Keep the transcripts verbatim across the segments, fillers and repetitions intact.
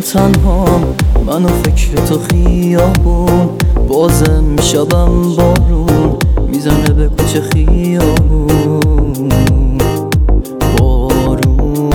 تنهام، من و فکر تو خیابون. بازم شبم بارون میزنه به کوچه خیابون. بارون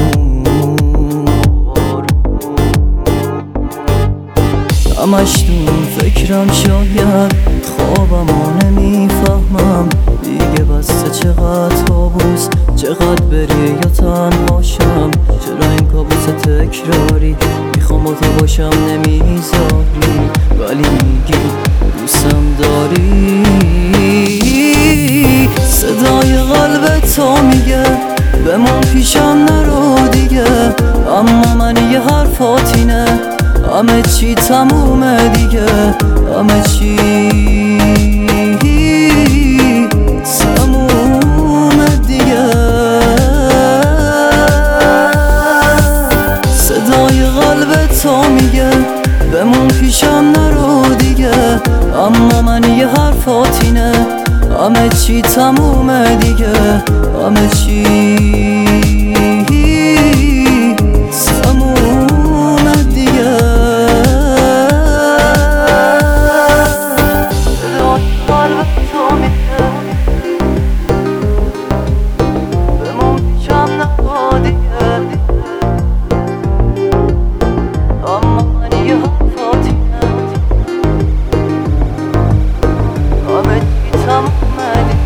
همش دون فکرم، شاید خوابمو نمیفهمم دیگه. بسته چقدر کابوس، چقدر بری یا تنهاشم. چرا این کابوس تکراری، میخوام با تو باشم نمیذاری، ولی میگی دوستم داری. صدای قلب تو میگه بمون پیشم نرو دیگه، اما من یه حرفات اینه همه چی تمومه دیگه. همه چی تمومه دیگه. صدای قلب تو میگه بمون پیشم نرو دیگه، اما من یه حرفات اینه همه چی تمومه دیگه. همه چی تمومه دیگه. صدای قلب تو میگه بمون پیشم نرو دیگه، اما من یه حرفات اینه همه چی تمومه دیگه.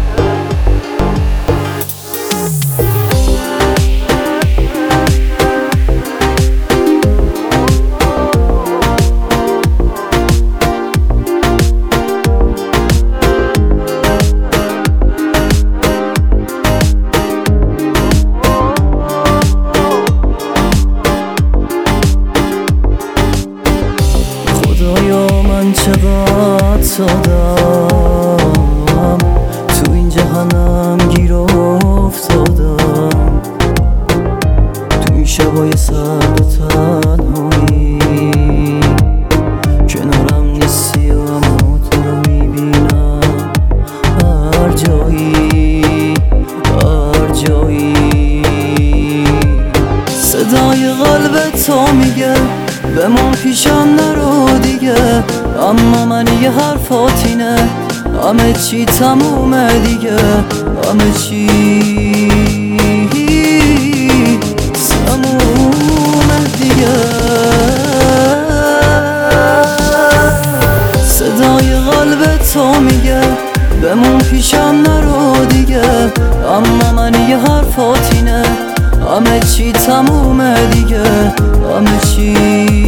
خدایا من چقدر سادم، تو این جهنم گیر افتادم. تو این شبای سرد و تنهایی کنارم نیستی، اما تو رو میبینم هر جایی هر جایی. صدای قلب تو میگه بمون پیشم نرو دیگه، اما من یه حرفات اینه همه چی تمومه دیگه. همه چی تمومه دیگه. صدای قلب تو میگه بمون پیشم نرو دیگه، اما من یه حرفات اینه همه چی تمومه دیگه. همه چی